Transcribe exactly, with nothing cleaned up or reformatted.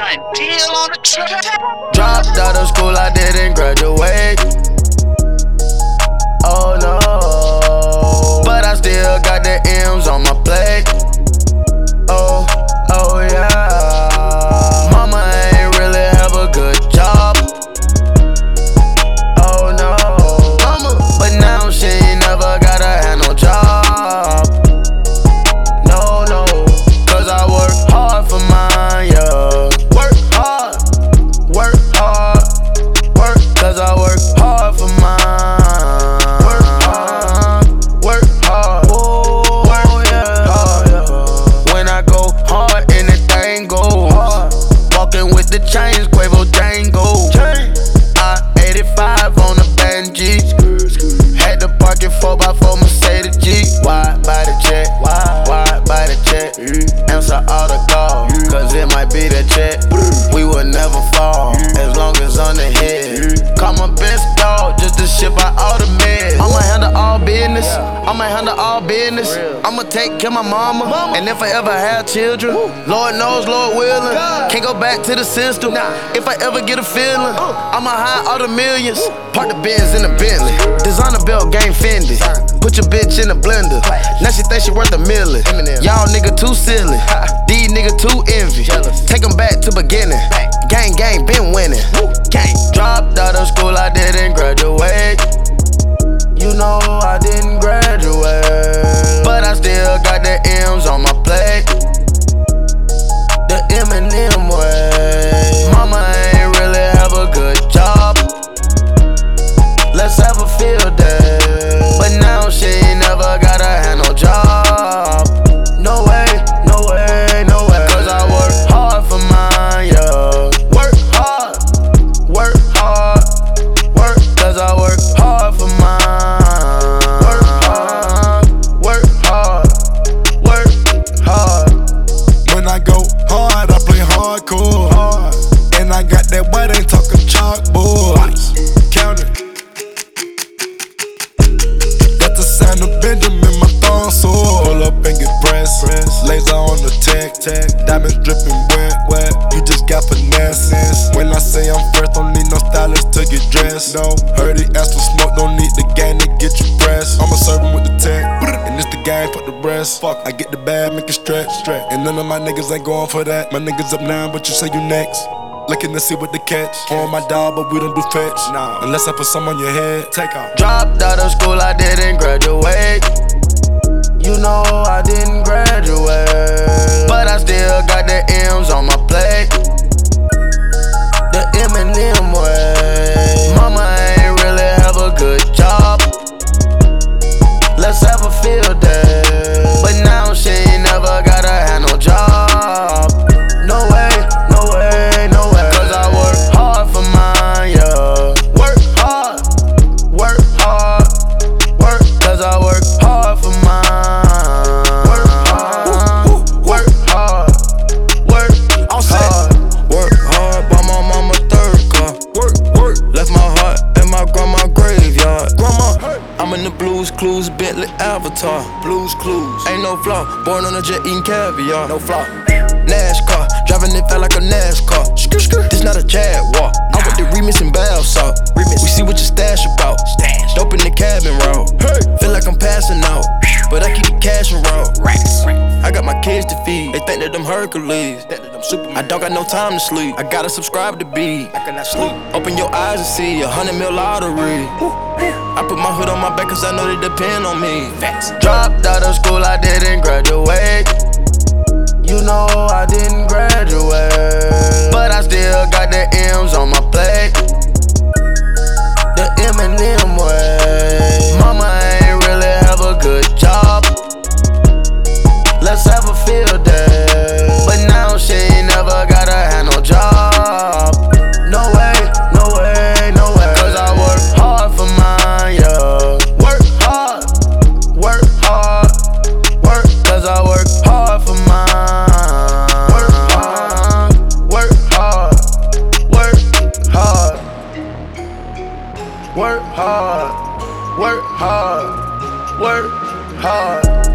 Ryan Deal on the track. Dropped out of school, I didn't graduate. Oh no, but I still got the M's on my plate. Oh, oh yeah. Mama ain't really have a good job. Oh no, mama, but now she ain't never gotta have no job. No, no, cause I work hard for mine, yeah. Work hard, work hard, work, cause I work hard for mine. Work hard, work hard, oh, work yeah, hard, yeah. When I go hard, anything go hard. Walking with the chains, Quavo Django. I eighty-five on the Benji. Had to park it four by four Mercedes G. Wide by the check, wide by the check. Answer all the calls, cause it might be the check. We will never fall, as long as on the head. Call my best dog, just to ship out all the meds. I'ma handle all business, I'ma handle all business. I'ma take care of my mama, and if I ever have children, Lord knows, Lord willing, can't go back to the system. If I ever get a feeling, I'ma hide all the millions. Park the Benz in the Bentley, designer belt, game Fendi. Put your bitch in the blender, now she think she worth a million. Y'all nigga too silly, these nigga too envy. Take them back to beginning, gang gang been winning. Dropped out of school, I didn't graduate. You know I didn't graduate, but I still got the M's on my plate. The Eminem way. Mama ain't really have a good job. Let's have a field day, but now she ain't never gotta have no job. No way, no way, no way. Cause I work hard for mine, yeah. Work hard, work hard, work. Cause I work hard for mine. Work hard, work hard, work hard. When I go hard, I play hardcore. Hard. And I got that white, ain't talking chalkboard. Count it. Got the sound of Benjamin, my thumb sword. Pull up and get pressed. Laser on the tech, tech. Diamonds dripping wet, wet. You just got finesse. When I say I'm fresh, don't need no stylist to get dressed. No, heard he asked for smoke, don't need the gang to get you pressed. I'ma serve him with the tech, and it's the gang for the rest. Fuck, I get the bag, make it stretch, stretch. And none of my niggas ain't going for that. My niggas up now, but you say you next. Looking to see what the catch. On my dog, but we don't do fetch. Nah, unless I put some on your head. Take off. Dropped out of school, I didn't graduate. You know I didn't graduate, but I still got the M's on my plate. The Eminem way. Mama ain't really have a good job. Let's have a field day, but now she ain't never gotta have no job. No way, no way, no way. Cause I work hard for mine, yeah. Work hard, work hard, work. Cause I work hard for mine. Work hard, work hard, work hard. Work hard, bought my mama third car. Work, work. Left my heart in my grandma graveyard. Grandma, I'm in the Blues Clues, Bentley Avatar. Blues Clues, ain't no flaw. Born on a jet eating caviar, no flaw. NASCAR, driving it felt like a NASCAR. This not a Jaguar. I with the remix and bath salt. We see what your stash about. Dope in the cabin route. Feel like I'm passing out, but I keep the cash around. I got my kids to feed. They think that I'm Hercules. I don't got no time to sleep. I gotta subscribe to B. I cannot sleep. Open your eyes and see a hundred mil lottery. I put my hood on my back cause I know they depend on me. Dropped out of school, I didn't graduate. You know I didn't graduate, but I still got the M's on my plate. The Eminem way. Mama ain't really have a good job. Let's have a field day, but now she ain't never gotta have no job. No way, no way, no way. Cause I work hard for mine, yeah. Work hard, work hard, work. Cause I work hard for mine. Work hard, work hard, work hard. Work hard, work hard, work hard.